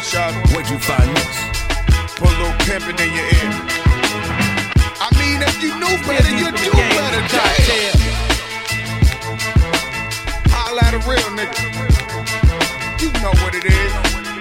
shot. Where'd you find this? Put a little pimpin' in your ear. I mean, if you knew better, you'd do better, damn. Holla at a real nigga. You know what it is.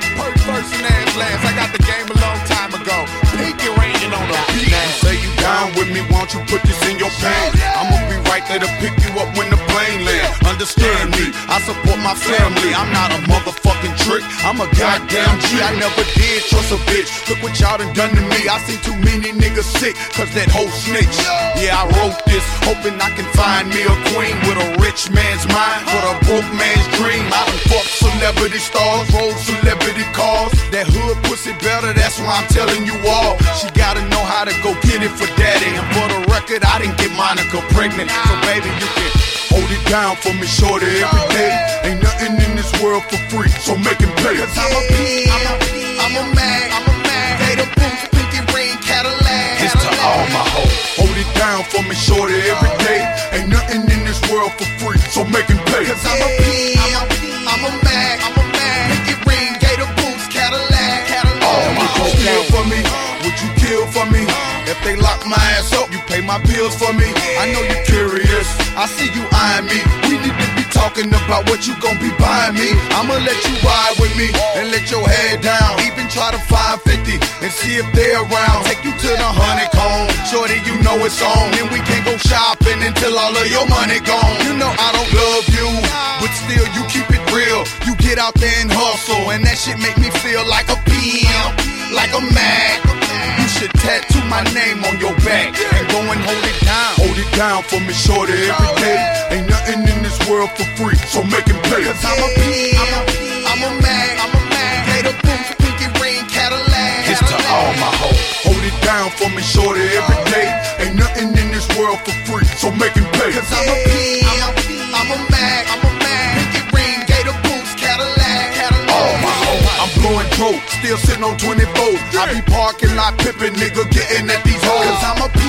First and last. I got the game a long time ago. Pinky raining on the beat. Say you down with me, won't you put this in your pants? I'ma be right there to pick you up when the plane lands. Understand me, I support my family. I'm not a motherfucking trick, I'm a goddamn G. I never did trust a bitch. Look what y'all done done to me. I seen too many niggas sick, cause that whole snitch. Yeah, I wrote this, hoping I can find me a queen with a rich man's mind, but a broke man's dream. I done fucked celebrity stars, rode celebrity cars. That hood pussy better, that's why I'm telling you all. She gotta know how to go get it for daddy. And for the record, I didn't get Monica pregnant. So baby, you can hold it down for me, shorty, every day. Ain't nothing in this world for free, so make him pay. Cause I'm a P, I'm a Mac, Gator boots, pinky ring, Cadillac. It's to all my hoes. Hold it down for me, shorty, every day. Ain't nothing in this world for free, so make him pay. Cause I'm a P, I'm a Mac, pinky ring, Gator boots, Cadillac. All my hoes. Kill for me, would you kill for me? If they lock my ass up, you pay my bills for me. I know you're curious, I see you eyeing me. We need to be talking about what you gon' be buying me. I'ma let you ride with me and let your head down. Even try to find 50 and see if they're around. Take you to the honeycomb, shorty, you know it's on. And we can't go shopping until all of your money gone. You know I don't love you, but still you keep it real. You get out there and hustle, and that shit make me feel like a pimp, like a Mac. You should tattoo my name on your back and go and hold it down. Hold it down for me, shorty, every day. Ain't nothing in this world for free, so make him pay. Cause I'm a P, I'm a Mac, Gator boots, pinky ring, Cadillac. It's to all my hoes. Hold it down for me, shorty, every day. Ain't nothing in this world for free, so make him pay. Cause I'm a P, I'm a Mac, pinky ring, Gator boots, Cadillac. All my hoes. I'm blowing dope, still sitting on 24s. I be parking lot pippin', nigga, getting at these hoes. Cause I'm a P,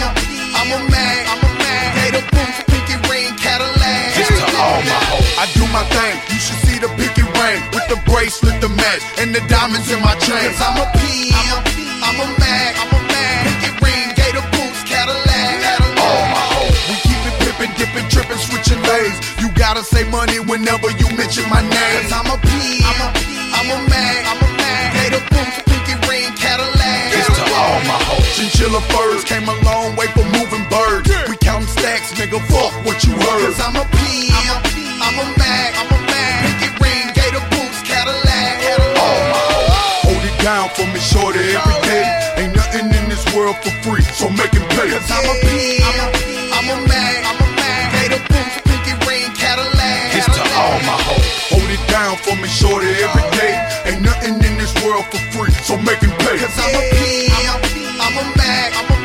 I'm a Mac, Gator boots, pinky ring, Cadillac. It's to all my hoes. I do my thing, you should see the pinky ring with the bracelet, the match, and the diamonds in my chain. Cause I'm a P, I'm a Mac, pinky ring, Gator boots, Cadillac. All my hoes. We keep it pippin', dippin', trippin', switchin' lanes. You gotta say money whenever you mention my name. Cause I'm a P, I'm a Mac, Gator boots, pinky ring, Cadillac. It's to all my hoes. Chinchilla furs came a long way for moving birds. We countin' stacks, nigga, fuck what you heard. Cause I'm a P, I'm a Mac, pinky ring, Gator boots, Cadillac. All my hoes. Hold it down for me, shorty, every day. Ain't nothing in this world for free, so make him pay. Cause I'm a P, I'm a Mac, Gator boots, pinky ring, Cadillac. It's to all my hoes. Hold it down for me, shorty, every day. Ain't nothing in this world for free, so make him pay. Cause I'm a P, I'm a Mac,